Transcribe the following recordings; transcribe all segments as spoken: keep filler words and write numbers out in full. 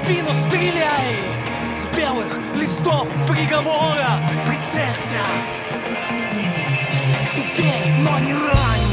спину стреляй, с белых листов приговора прицелься. Убей, но не рань.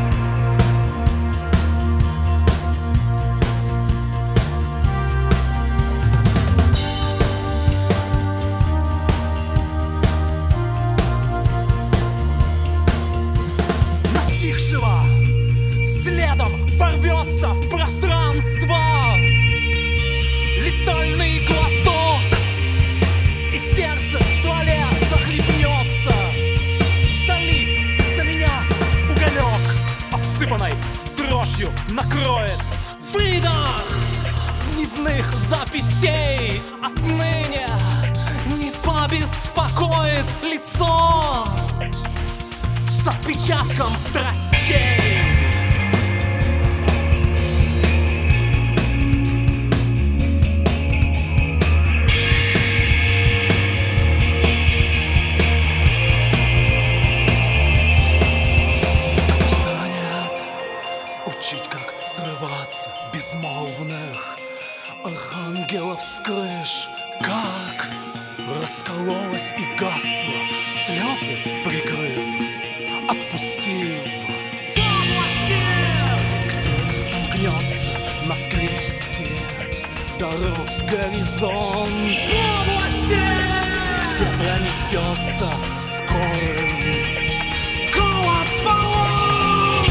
Настигшего следом ворвется в пространство летальный глоток, и сердце в стволе захлебнется. Залив за меня уголек, осыпанной дрожью накроет выдох дневных записей. Отныне не побеспокоит лицо с отпечатком страстей. Учить, как срываться безмолвных архангелов с крыш, как раскололась и гасла, слезы прикрыв, отпустив. Где не сомкнется на скресте дорог горизонт, где пронесется скорым голод полон.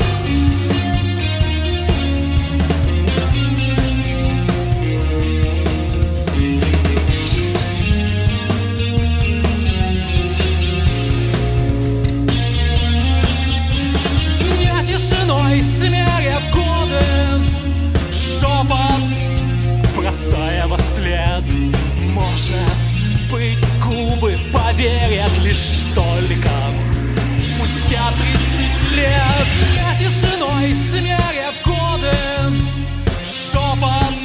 Тишиной смерят годы, шепот бросая во след. Может быть, губы поверят лишь только спустя тридцать лет. Тишиной смерят годы, шепот